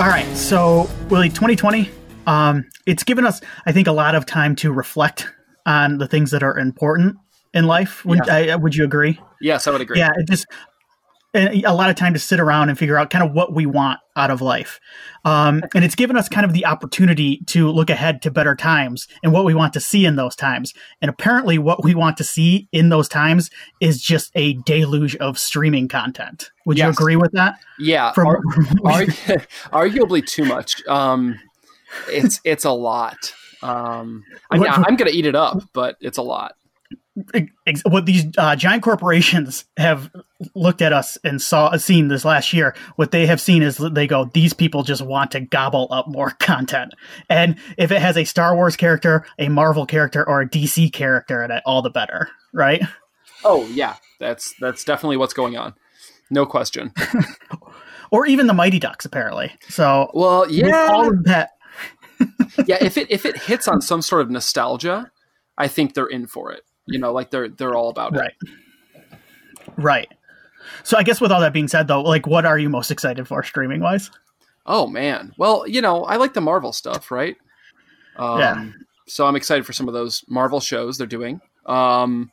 All right, so Willie, 2020, it's given us, I think, a lot of time to reflect on the things that are important in life. Would you agree? Yes, I would agree. Yeah, it just a lot of time to sit around and figure out kind of what we want out of life. And it's given us kind of the opportunity to look ahead to better times and what we want to see in those times. And apparently what we want to see in those times is just a deluge of streaming content. Would you agree with that? Yeah, arguably too much. It's a lot. I'm going to eat it up, but it's a lot. What these giant corporations have looked at us and seen this last year, what they have seen is they go, these people just want to gobble up more content. And if it has a Star Wars character, a Marvel character, or a DC character in it, all the better, right? Oh, yeah. That's definitely what's going on. No question. Or even the Mighty Ducks, apparently. So, well, yeah. All of that. Yeah, if it hits on some sort of nostalgia, I think they're in for it. You know, like they're all about it. Right. So I guess with all that being said, though, like, what are you most excited for streaming wise? Oh, man. Well, you know, I like the Marvel stuff, right? Yeah. So I'm excited for some of those Marvel shows they're doing. I'm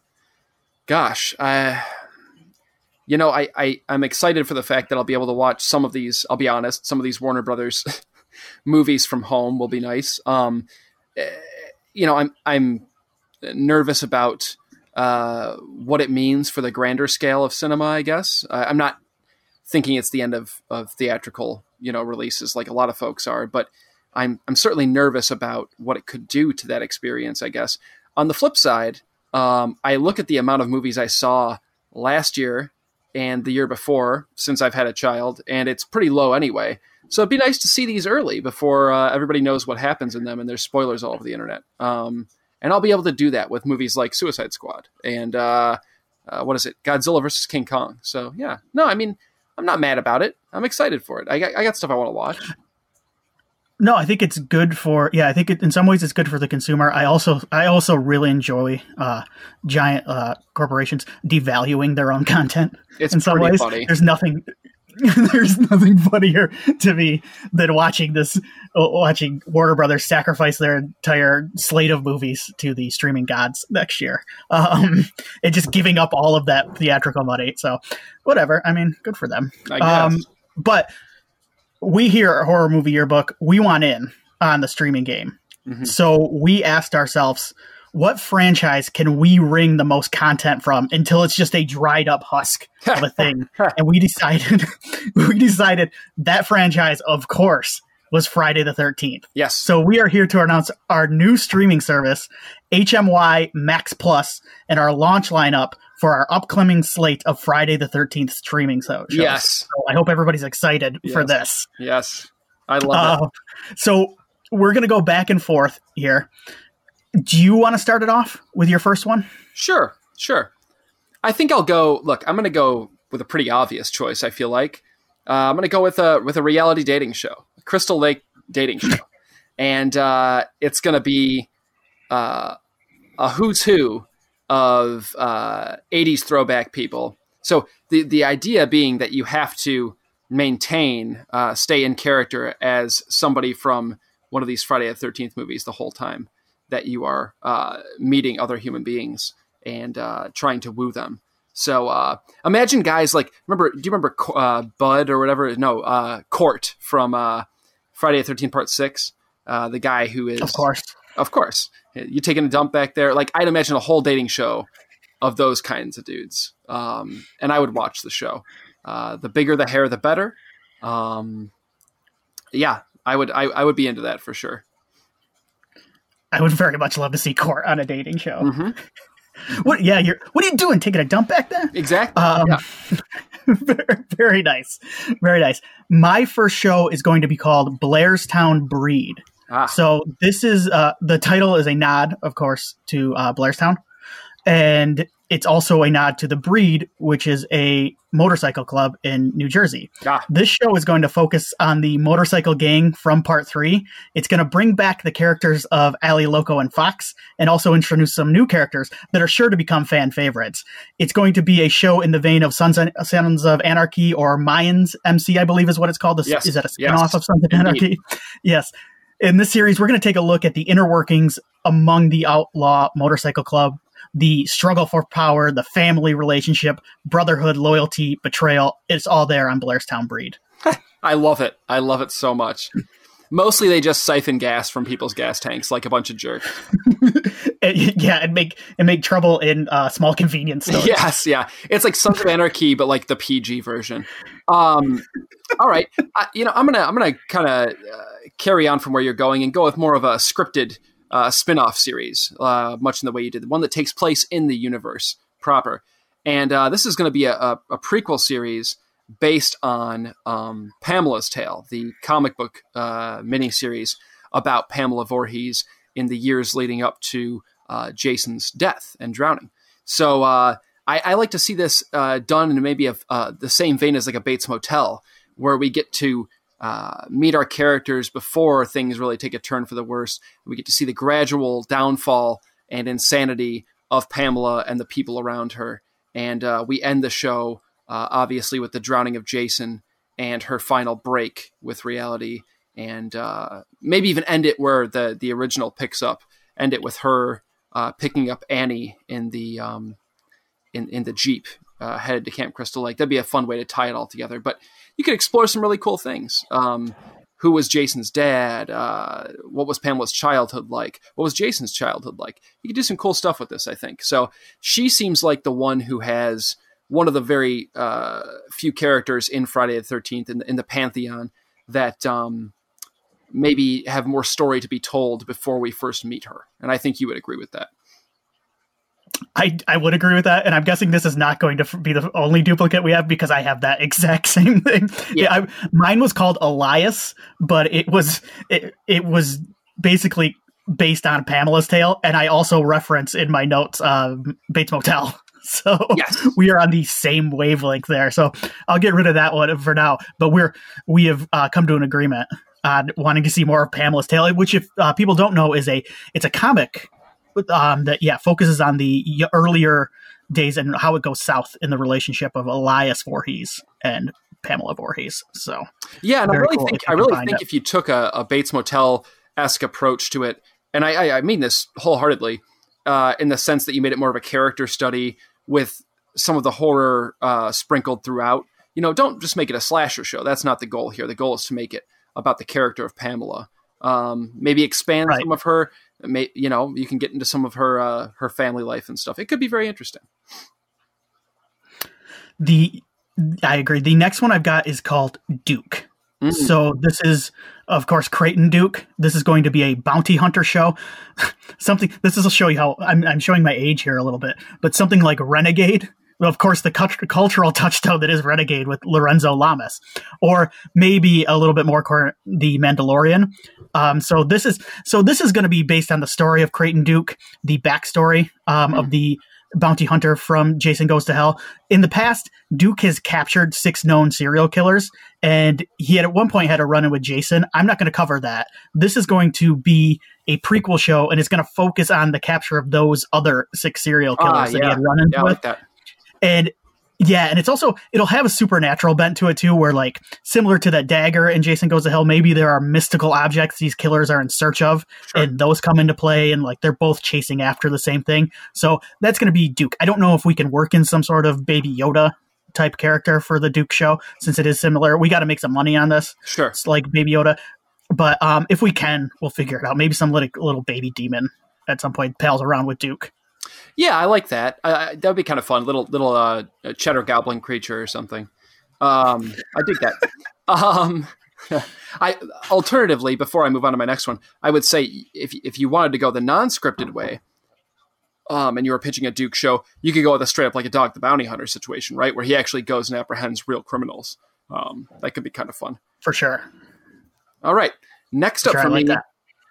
excited for the fact that I'll be able to watch some of these. I'll be honest, some of these Warner Brothers movies from home will be nice. I'm nervous about what it means for the grander scale of cinema, I guess. I'm not thinking it's the end of theatrical, releases like a lot of folks are, but I'm certainly nervous about what it could do to that experience, I guess. On the flip side, I look at the amount of movies I saw last year and the year before since I've had a child, and it's pretty low anyway. So it'd be nice to see these early before everybody knows what happens in them and there's spoilers all over the internet. And I'll be able to do that with movies like Suicide Squad and Godzilla vs. King Kong. So yeah, no, I mean, I'm not mad about it. I'm excited for it. I got stuff I want to watch. No, I think it's good I think in some ways it's good for the consumer. I also really enjoy giant corporations devaluing their own content. It's in some pretty ways. funny. There's nothing funnier to me than watching Warner Brothers sacrifice their entire slate of movies to the streaming gods next year, and just giving up all of that theatrical money. So whatever. I mean, good for them. I guess. But we here at Horror Movie Yearbook, we want in on the streaming game. Mm-hmm. So we asked ourselves, what franchise can we wring the most content from until it's just a dried up husk of a thing? And we decided that franchise, of course, was Friday the 13th. Yes. So we are here to announce our new streaming service, HMY Max Plus, and our launch lineup for our upcoming slate of Friday the 13th streaming shows. Yes. So I hope everybody's excited for this. Yes. I love it. So we're going to go back and forth here. Do you want to start it off with your first one? Sure. I think I'm going to go with a pretty obvious choice, I feel like. I'm going to go with a reality dating show, a Crystal Lake dating show. And it's going to be a who's who of 80s throwback people. So the idea being that you have to stay in character as somebody from one of these Friday the 13th movies the whole time that you are meeting other human beings and trying to woo them. So imagine guys like, do you remember Bud or whatever? No, Court from Friday the 13th Part 6. The guy who is... Of course. You taking a dump back there? Like, I'd imagine a whole dating show of those kinds of dudes. And I would watch the show. The bigger the hair, the better. Yeah, I would be into that for sure. I would very much love to see Court on a dating show. Mm-hmm. What are you doing? Taking a dump back there? Exactly. Very, very nice. Very nice. My first show is going to be called Blairstown Breed. So this is the title is a nod, of course, to Blairstown. And it's also a nod to The Breed, which is a motorcycle club in New Jersey. This show is going to focus on the motorcycle gang from part 3. It's going to bring back the characters of Ali, Loco, and Fox, and also introduce some new characters that are sure to become fan favorites. It's going to be a show in the vein of Sons of Anarchy or Mayans MC, I believe is what it's called. Yes. Is that a spinoff of Sons of Anarchy? Yes. In this series, we're going to take a look at the inner workings among the outlaw motorcycle club, the struggle for power, the family relationship, brotherhood, loyalty, betrayal. It's all there on Blairstown Breed. I love it. I love it so much. Mostly they just siphon gas from people's gas tanks like a bunch of jerks. and make trouble in small convenience stores. Yes, yeah. It's like Sons of Anarchy, but like the PG version. All right. I'm gonna kind of carry on from where you're going and go with more of a scripted spin-off series, much in the way you did, the one that takes place in the universe proper. And this is going to be a prequel series based on Pamela's Tale, the comic book miniseries about Pamela Voorhees in the years leading up to Jason's death and drowning. So I like to see this done in maybe the same vein as like a Bates Motel, where we get to meet our characters before things really take a turn for the worse. We get to see the gradual downfall and insanity of Pamela and the people around her. And we end the show, obviously, with the drowning of Jason and her final break with reality. And maybe even end it where the original picks up. End it with her picking up Annie in the in the Jeep headed to Camp Crystal Lake. That'd be a fun way to tie it all together. But you could explore some really cool things. Who was Jason's dad? What was Pamela's childhood like? What was Jason's childhood like? You could do some cool stuff with this, I think. So she seems like the one who has one of the very few characters in Friday the 13th in the Pantheon that maybe have more story to be told before we first meet her. And I think you would agree with that. I would agree with that, and I'm guessing this is not going to be the only duplicate we have because I have that exact same thing. Yeah, mine was called Elias, but it was basically based on Pamela's Tale, and I also reference in my notes Bates Motel. So yes. We are on the same wavelength there. So I'll get rid of that one for now. But we have come to an agreement on wanting to see more of Pamela's Tale, which if people don't know it's a comic. That focuses on the earlier days and how it goes south in the relationship of Elias Voorhees and Pamela Voorhees. So yeah, and I really think if you took a Bates Motel-esque approach to it, and I mean this wholeheartedly, in the sense that you made it more of a character study with some of the horror sprinkled throughout. Don't just make it a slasher show. That's not the goal here. The goal is to make it about the character of Pamela. Maybe expand some of her. You can get into some of her family life and stuff. It could be very interesting. I agree. The next one I've got is called Duke. Mm-hmm. So this is, of course, Creighton Duke. This is going to be a bounty hunter show. This will show you how I'm showing my age here a little bit, but something like Renegade. Well, of course, the cultural touchstone that is Renegade with Lorenzo Lamas, or maybe a little bit more the Mandalorian. So this is going to be based on the story of Creighton Duke, the backstory of the bounty hunter from Jason Goes to Hell. In the past, Duke has captured 6 known serial killers, and he at one point had a run-in with Jason. I'm not going to cover that. This is going to be a prequel show, and it's going to focus on the capture of those other 6 serial killers that he had run-ins with. Like that. And it's also, it'll have a supernatural bent to it too, where like similar to that dagger in Jason Goes to Hell, maybe there are mystical objects these killers are in search of, and those come into play, and like they're both chasing after the same thing. So that's going to be Duke. I don't know if we can work in some sort of Baby Yoda type character for the Duke show, since it is similar. We got to make some money on this. Sure. It's like Baby Yoda. But if we can, we'll figure it out. Maybe some little baby demon at some point pals around with Duke. Yeah, I like that. That would be kind of fun. Little cheddar goblin creature or something. I dig that. Alternatively, before I move on to my next one, I would say if you wanted to go the non-scripted way, and you were pitching a Duke show, you could go with a straight up like a Dog the Bounty Hunter situation, right? Where he actually goes and apprehends real criminals. That could be kind of fun. For sure. All right. Next up for me,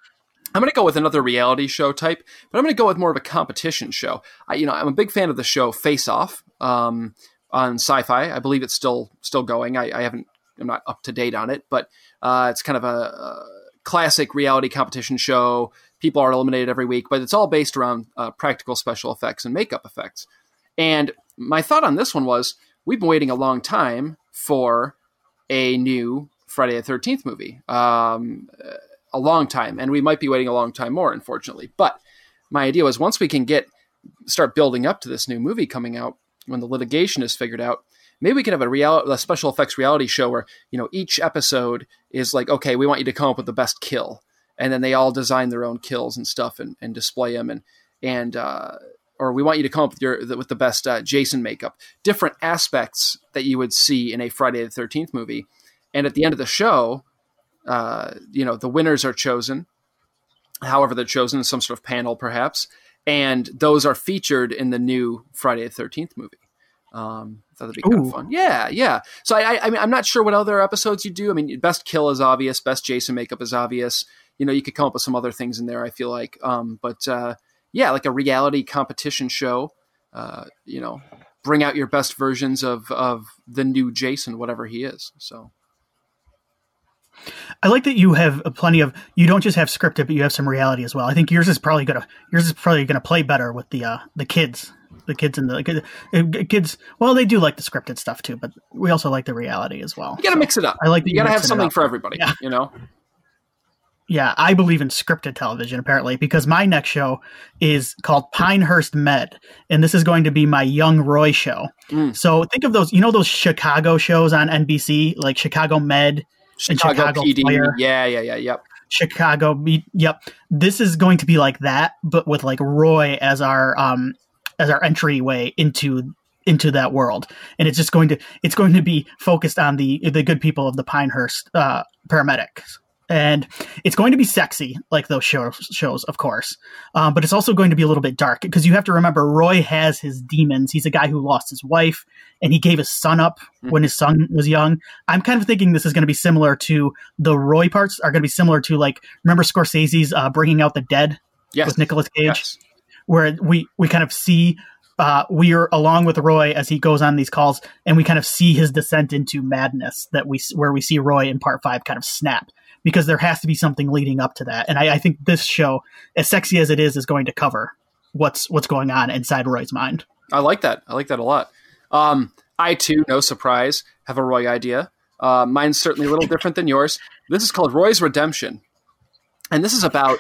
I'm going to go with another reality show type, but I'm going to go with more of a competition show. I'm a big fan of the show Face Off on Sci-Fi. I believe it's still going. I'm not up to date on it, but it's kind of a classic reality competition show. People are eliminated every week, but it's all based around practical special effects and makeup effects. And my thought on this one was, we've been waiting a long time for a new Friday the 13th movie. A long time, and we might be waiting a long time more, unfortunately. But my idea was, once we can start building up to this new movie coming out, when the litigation is figured out, maybe we can have a special effects reality show where, each episode is like, okay, we want you to come up with the best kill, and then they all design their own kills and stuff and display them, or we want you to come up with the best Jason makeup, different aspects that you would see in a Friday the 13th movie, and at the end of the show, the winners are chosen, however they're chosen, in some sort of panel perhaps, and those are featured in the new Friday the 13th movie. Thought that'd be kind of fun. Yeah. So I mean, I'm not sure what other episodes you do. I mean, best kill is obvious, best Jason makeup is obvious. You could come up with some other things in there, I feel like. But like a reality competition show, bring out your best versions of the new Jason, whatever he is. So. I like that you have you don't just have scripted, but you have some reality as well. I think yours is probably gonna play better with the kids. The kids and the kids. Well, they do like the scripted stuff too, but we also like the reality as well. You got to mix it up. I like that you got to have something for everybody. Yeah. Yeah, I believe in scripted television, apparently, because my next show is called Pinehurst Med, and this is going to be my Young Roy show. So think of those, those Chicago shows on NBC, like Chicago Med, Chicago PD. Fire. Yep. Chicago. Yep. This is going to be like that, but with like Roy as our entryway into that world. And it's just going to be focused on the good people of the Pinehurst paramedics. And it's going to be sexy, like those shows, of course. But it's also going to be a little bit dark, because you have to remember, Roy has his demons. He's a guy who lost his wife, and he gave his son up when his son was young. I'm kind of thinking this is going to be similar to the Roy parts are going to be similar to, like, remember Scorsese's Bringing Out the Dead with Nicolas Cage, where we kind of see we are along with Roy as he goes on these calls, and we kind of see his descent into madness where we see Roy in part 5 kind of snap. Because there has to be something leading up to that. And I think this show, as sexy as it is going to cover what's going on inside Roy's mind. I like that. I like that a lot. I, too, no surprise, have a Roy idea. Mine's certainly a little different than yours. This is called Roy's Redemption. And this is about,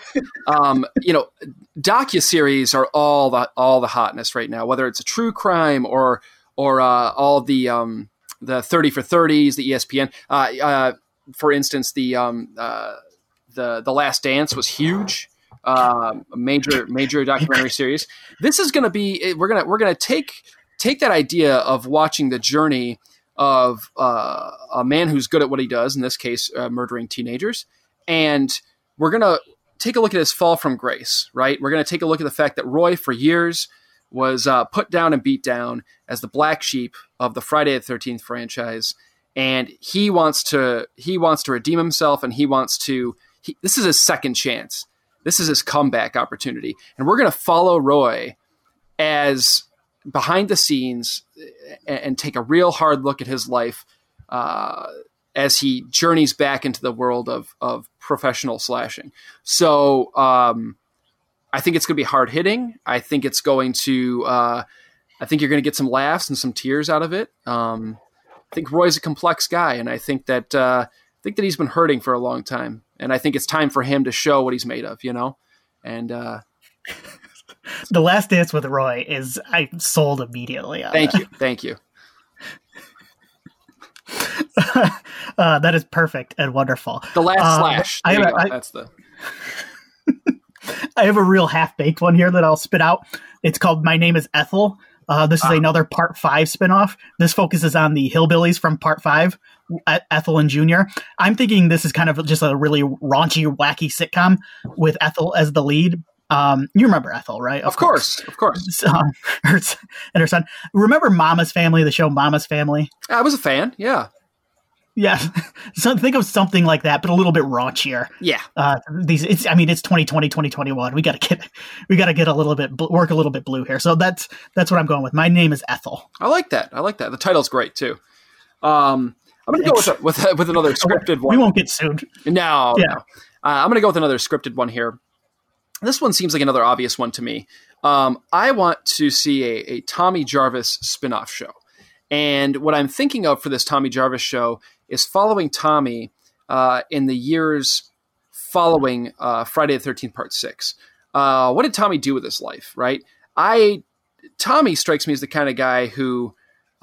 docuseries are all the hotness right now, whether it's a true crime or all the 30 for 30s, the ESPN. For instance, the Last Dance was huge, a major documentary series. This is going to be we're gonna take that idea of watching the journey of a man who's good at what he does, in this case, murdering teenagers, and we're gonna take a look at his fall from grace. Right, we're gonna take a look at the fact that Roy, for years, was put down and beat down as the black sheep of the Friday the 13th franchise. And he wants to redeem himself, and this is his second chance. This is his comeback opportunity. And we're going to follow Roy as behind the scenes and take a real hard look at his life as he journeys back into the world of professional slashing. So I think it's going to be hard hitting. I think it's going to, I think you're going to get some laughs and some tears out of it. I think Roy's a complex guy, and I think that he's been hurting for a long time, and I think it's time for him to show what he's made of, And The Last Dance with Roy I sold immediately. Thank you. That is perfect and wonderful. The Last Slash. That's the. I have a real half-baked one here that I'll spit out. It's called My Name is Ethel. This is another Part 5 spinoff. This focuses on the hillbillies from Part 5, Ethel and Junior. I'm thinking this is kind of just a really raunchy, wacky sitcom with Ethel as the lead. You remember Ethel, right? Of course. And her son. Remember Mama's Family, the show Mama's Family? I was a fan, yeah. Yeah, so think of something like that, but a little bit raunchier. Yeah. It's 2020, 2021. We got to get a little bit work a little bit blue here. So that's what I'm going with. My name is Ethel. I like that. The title's great too. I'm going to go with another scripted one. We won't get sued. No. I'm going to go with another scripted one here. This one seems like another obvious one to me. I want to see a Tommy Jarvis spinoff show. And what I'm thinking of for this Tommy Jarvis show is following Tommy in the years following Friday the 13th Part 6. What did Tommy do with his life, right? Tommy strikes me as the kind of guy who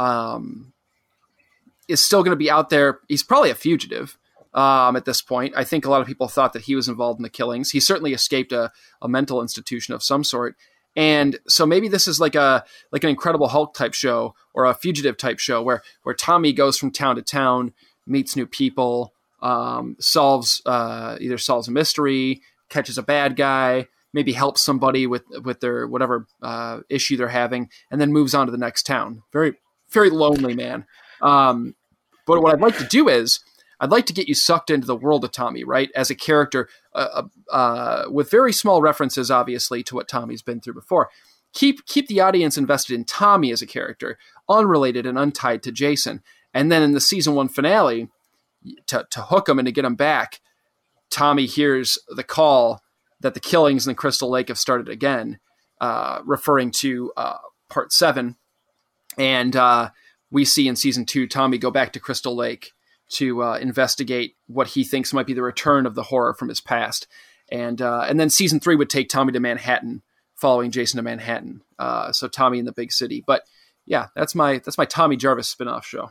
is still going to be out there. He's probably a fugitive at this point. I think a lot of people thought that he was involved in the killings. He certainly escaped a mental institution of some sort. And so maybe this is like an Incredible Hulk type show or a fugitive type show where Tommy goes from town to town, meets new people, solves a mystery, catches a bad guy, maybe helps somebody with their whatever issue they're having, and then moves on to the next town. Very, very lonely man. But what I'd like to do is I'd like to get you sucked into the world of Tommy, right? As a character, with very small references, obviously, to what Tommy's been through before. Keep the audience invested in Tommy as a character, unrelated and untied to Jason. And then in the season 1 finale, to hook him and to get him back, Tommy hears the call that the killings in the Crystal Lake have started again, referring to Part 7. And we see in season 2, Tommy go back to Crystal Lake to investigate what he thinks might be the return of the horror from his past. And then season 3 would take Tommy to Manhattan, following Jason to Manhattan. So Tommy in the big city. But yeah, that's my Tommy Jarvis spinoff show.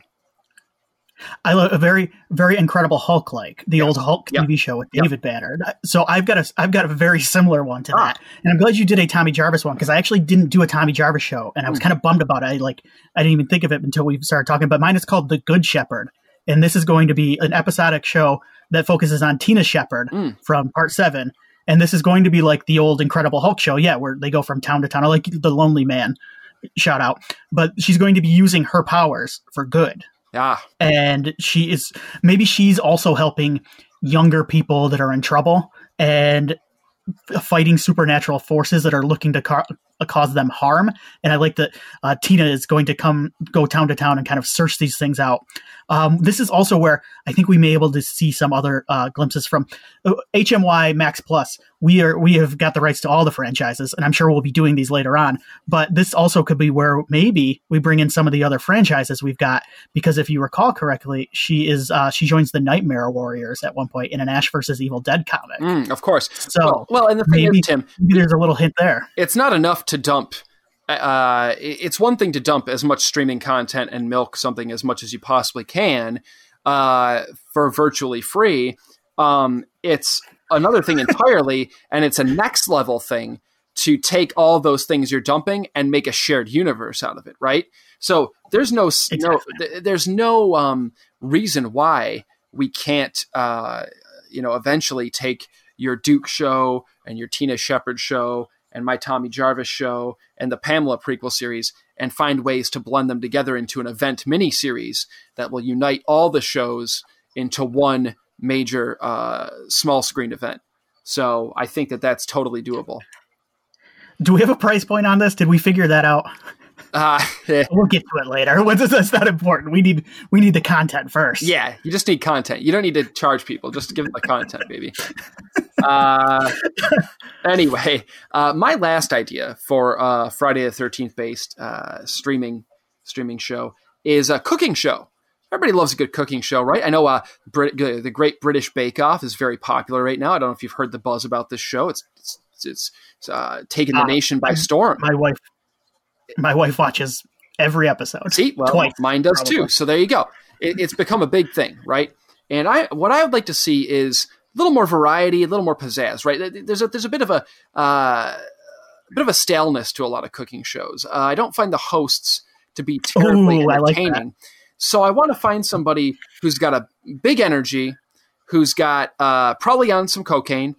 I love a very, very Incredible Hulk, like the old Hulk TV show with David Banner. So I've got a very similar one to that. And I'm glad you did a Tommy Jarvis one, because I actually didn't do a Tommy Jarvis show, and I was kind of bummed about it. I didn't even think of it until we started talking, but mine is called The Good Shepherd. And this is going to be an episodic show that focuses on Tina Shepard from Part 7. And this is going to be like the old Incredible Hulk show. Yeah, where they go from town to town. I like the Lonely Man shout out. But she's going to be using her powers for good. Yeah. And she's also helping younger people that are in trouble and fighting supernatural forces that are looking to cause them harm. And I like that Tina is going to go town to town and kind of search these things out. This is also where I think we may be able to see some other glimpses from HMY Max Plus. We have got the rights to all the franchises, and I'm sure we'll be doing these later on. But this also could be where maybe we bring in some of the other franchises we've got, because if you recall correctly, she joins the Nightmare Warriors at one point in an Ash vs. Evil Dead comic. Of course. So well, and the thing is, Tim, maybe there's a little hint there. It's not enough to dump. It's one thing to dump as much streaming content and milk something as much as you possibly can for virtually free. It's another thing entirely, and it's a next level thing to take all those things you're dumping and make a shared universe out of it, right? So there's no reason why we can't eventually take your Duke show and your Tina Shepard show and my Tommy Jarvis show and the Pamela prequel series and find ways to blend them together into an event miniseries that will unite all the shows into one major small screen event. So I think that that's totally doable. Do we have a price point on this? Did we figure that out? We'll get to it later. That's not important. We need the content first. Yeah, you just need content. You don't need to charge people. Just give them the content, baby. Anyway, my last idea for Friday the 13th based streaming show is a cooking show. Everybody loves a good cooking show, right? I know the Great British Bake Off is very popular right now. I don't know if you've heard the buzz about this show. It's taken the nation by storm. My wife watches every episode. See, well, twice, mine does probably too. So there you go. It's become a big thing, right? And what I would like to see is a little more variety, a little more pizzazz, right? There's a bit of a staleness to a lot of cooking shows. I don't find the hosts to be terribly entertaining. Like so I want to find somebody who's got a big energy, who's got probably on some cocaine,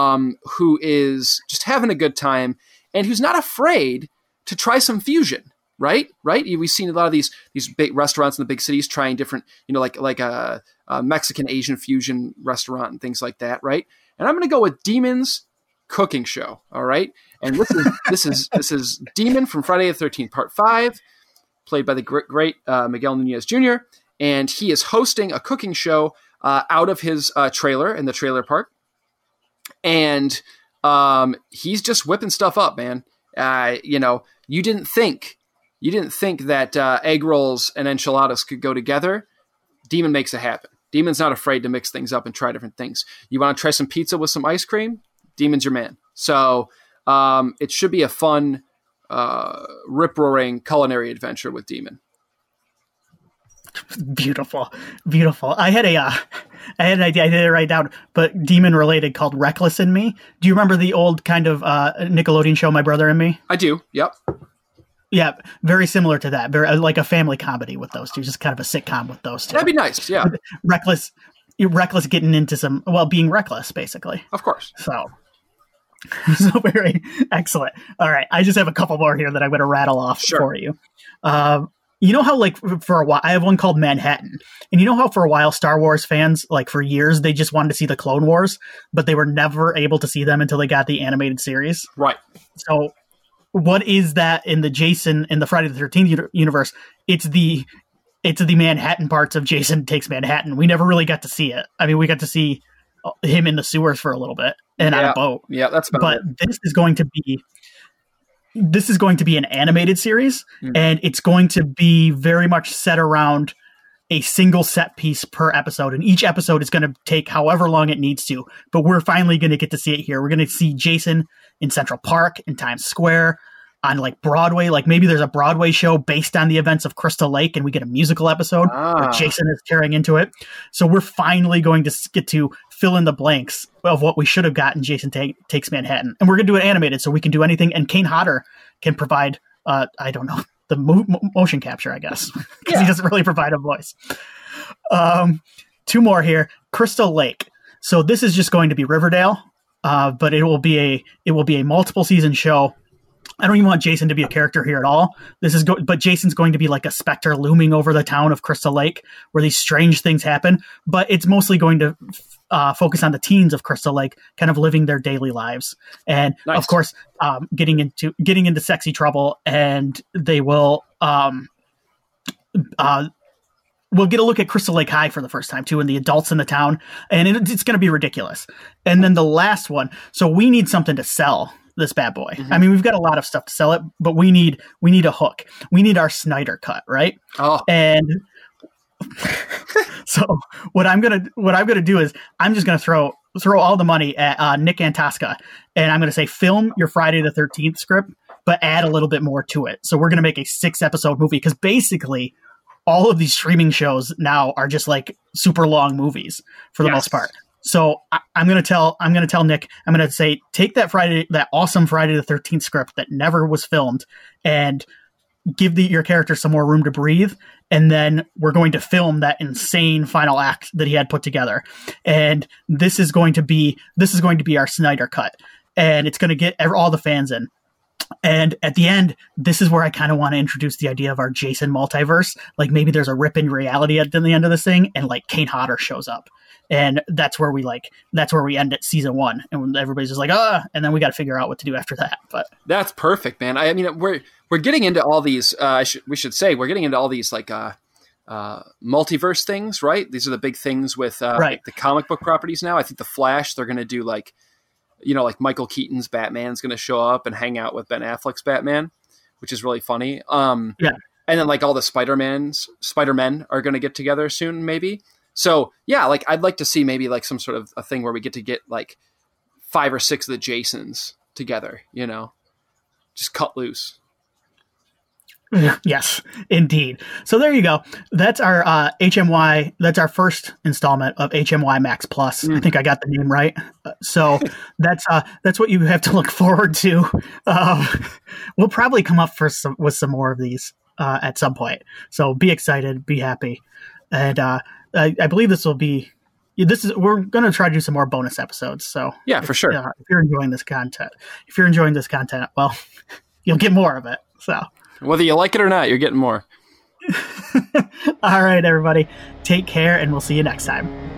who is just having a good time, and who's not afraid to try some fusion, right? We've seen a lot of these big restaurants in the big cities trying different, like a Mexican Asian fusion restaurant and things like that, right? And I'm going to go with Demon's cooking show. All right, and this is Demon from Friday the 13th Part 5, played by the great Miguel Nunez Jr., and he is hosting a cooking show out of his trailer in the trailer park, and he's just whipping stuff up, man. You didn't think that egg rolls and enchiladas could go together. Demon makes it happen. Demon's not afraid to mix things up and try different things. You want to try some pizza with some ice cream? Demon's your man. So it should be a fun, rip-roaring culinary adventure with Demon. Beautiful. I had an idea. I did it right down, but Demon related, called Reckless in Me. Do you remember the old kind of Nickelodeon show, My Brother and Me? I do. Yep. Yeah, very similar to that. Very like a family comedy with those two, just kind of a sitcom with those two. That'd be nice. Yeah. Reckless getting into being reckless, basically. Of course. So very excellent. All right, I just have a couple more here that I'm going to rattle off for you. You know how, like, for a while, I have one called Manhattan. And you know how for a while Star Wars fans, like, for years, they just wanted to see the Clone Wars, but they were never able to see them until they got the animated series? Right. So what is that in the Friday the 13th universe? It's the Manhattan parts of Jason Takes Manhattan. We never really got to see it. I mean, we got to see him in the sewers for a little bit and on a boat. Yeah, that's about But it. this is going to be an animated series, and it's going to be very much set around a single set piece per episode. And each episode is going to take however long it needs to, but we're finally going to get to see it here. We're going to see Jason in Central Park, in Times Square, on like Broadway. Like maybe there's a Broadway show based on the events of Crystal Lake, and we get a musical episode where Jason is carrying into it. So we're finally going to get to fill in the blanks of what we should have gotten Jason Takes Manhattan. And we're going to do it animated, so we can do anything. And Kane Hodder can provide, I don't know, the motion capture, I guess, because he doesn't really provide a voice. Two more here. Crystal Lake. So this is just going to be Riverdale, but it will be a multiple season show. I don't even want Jason to be a character here at all. But Jason's going to be like a specter looming over the town of Crystal Lake, where these strange things happen. But it's mostly going to focus on the teens of Crystal Lake, kind of living their daily lives, and of course, getting into sexy trouble. And they will we'll get a look at Crystal Lake High for the first time too, and the adults in the town, and it's going to be ridiculous. And then the last one. So we need something to sell this bad boy. I mean, we've got a lot of stuff to sell it, but we need a hook. We need our Snyder cut, right? And so what I'm gonna do is I'm just gonna throw all the money at Nick Antosca, and I'm gonna say, film your Friday the 13th script, but add a little bit more to it. So we're gonna make a 6-episode movie, because basically all of these streaming shows now are just like super long movies for the most part. So I'm going to tell Nick, I'm going to say, take that awesome Friday the 13th script that never was filmed, and give your character some more room to breathe. And then we're going to film that insane final act that he had put together. And this is going to be our Snyder cut, and it's going to get all the fans in. And at the end, this is where I kind of want to introduce the idea of our Jason multiverse. Like maybe there's a rip in reality at the end of this thing, and like Kane Hodder shows up. And that's where we end at season 1, and everybody's just like, and then we got to figure out what to do after that. But that's perfect, man. I mean, we're getting into all these. We should say we're getting into all these like multiverse things, right? These are the big things with like the comic book properties now. I think the Flash, they're going to do like Michael Keaton's Batman's going to show up and hang out with Ben Affleck's Batman, which is really funny. And then like all the Spider-Men are going to get together soon, maybe. So yeah, like I'd like to see maybe like some sort of a thing where we get like 5 or 6 of the Jasons together, just cut loose. Yes, indeed. So there you go. That's our HMY. That's our first installment of HMY Max Plus. I think I got the name right. So that's what you have to look forward to. We'll probably come up with some more of these at some point. So be excited, be happy, and I believe we're going to try to do some more bonus episodes. So yeah, for sure. If you're enjoying this content, well, you'll get more of it. So. Whether you like it or not, you're getting more. All right, everybody. Take care, and we'll see you next time.